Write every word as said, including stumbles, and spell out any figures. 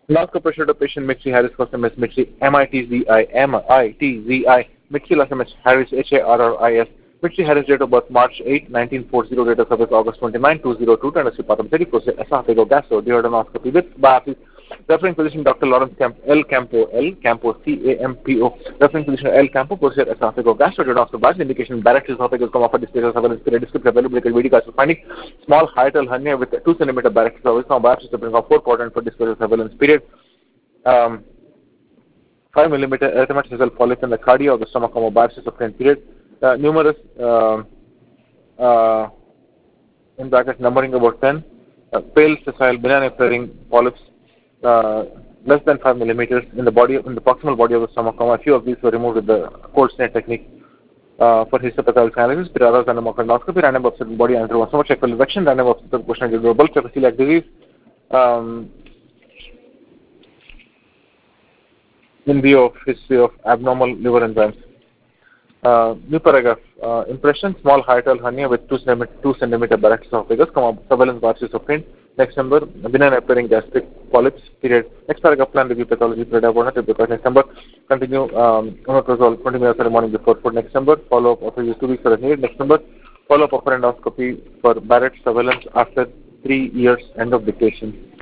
Last pressure to patient Mitzi Harris custom is Mitzi M I T Z I M I T Z I Mitzi last name is Harris H A R R I S Mitzi Harris date of birth March eighth, nineteen forty, date of service August twenty-ninth, two thousand two, Tennessee Patham City, process esophageal gastro duodenoscopy with biopsy. Referring physician Doctor Lawrence Camp L Campo L Campo C A M P O. Referring physician L Campo procedure esophageal gastro duodenoscopy indication Barrett's esophagus come offer display surveillance period descriptive availability video cast finding small hiatal hernia with two centimeter Barrett's esophagus come biopsy to bring off four quadrant for display surveillance period. Um, five millimeter erythematous polyp in the cardia of the stomach comma biopsy of ten period. Uh, numerous uh, uh, in brackets numbering about ten. Uh, pale sessile benign appearing polyps uh, less than five millimeters in the body in the proximal body of the stomach comma. A few of these were removed with the cold snare technique. Uh, for histopathological analysis, Piraras random endoscopy, random obstetric body and stomach check for infection, random obstetric question of bulk celiac disease. Um, in view of history of abnormal liver enzymes. Uh, new paragraph. Uh, impression, small hiatal hernia with two centimeter, two centimeter Barrett's esophagus, comma, surveillance biopsies of print. Next number, benign appearing gastric polyps, period. Next paragraph, plan review pathology, period. Next number, continue, um, omeprazole twenty minutes early morning before food. Next number, follow up after two weeks as needed. Next number, follow up upper endoscopy for Barrett's surveillance after three years, end of dictation.